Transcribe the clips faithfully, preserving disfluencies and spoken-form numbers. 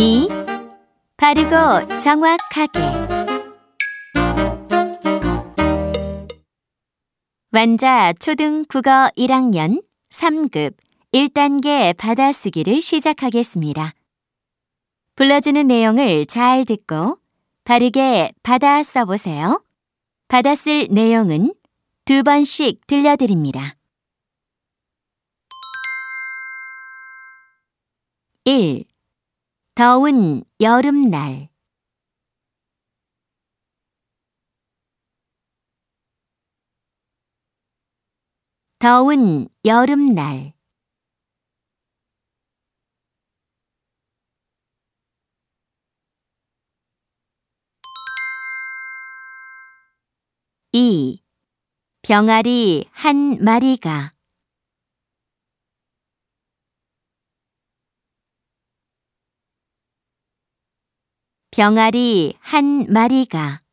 이. 바르고 정확하게. 완자 초등 국어 일 학년 삼 급 일 단계 받아쓰기를 시작하겠습니다. 불러주는 내용을 잘 듣고 바르게 받아 써보세요. 받아쓸 내용은 두 번씩 들려드립니다. 일. 더운 여름날. 더운 여름날. 이. 병아리 한 마리가. 병아리 한 마리가.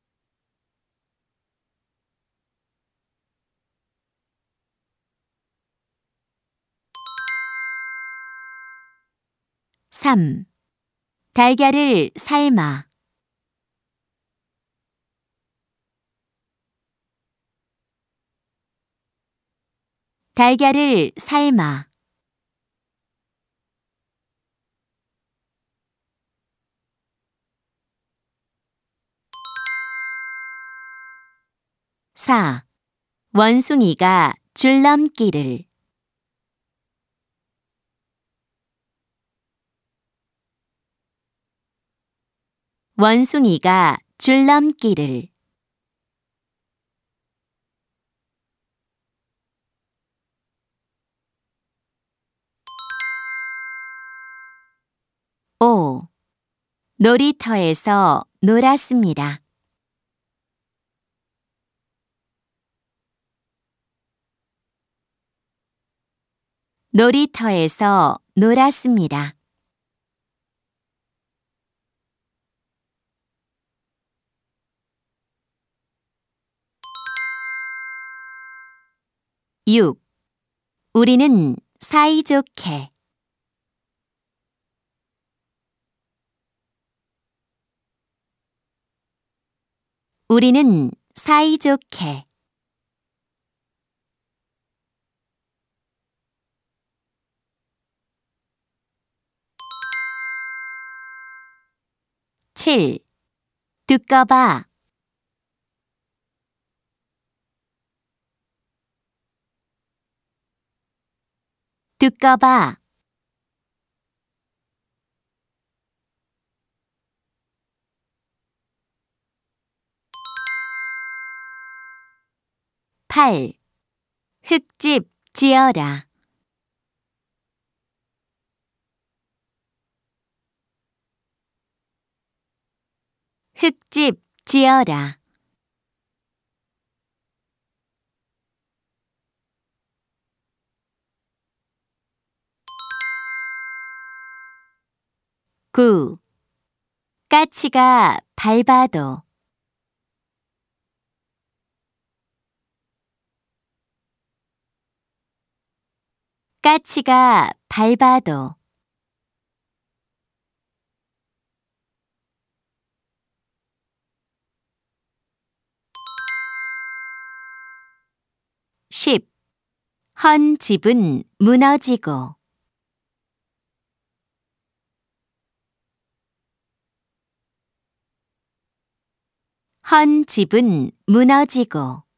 삼. 달걀을 삶아. 달걀을 삶아. 사. 원숭이가 줄넘기를. 원숭이가 줄넘기를. 오. 놀이터에서 놀았습니다. 놀이터에서 놀았습니다. 육. 우리는 사이좋게. 우리는 사이좋게. 칠. 두꺼봐. 두꺼봐. 팔. 흙집 지어라. 흙집 지어라. 구. 까치가 밟아도. 까치가 밟아도. 십. 헌 집은 무너지고. 헌 집은 무너지고.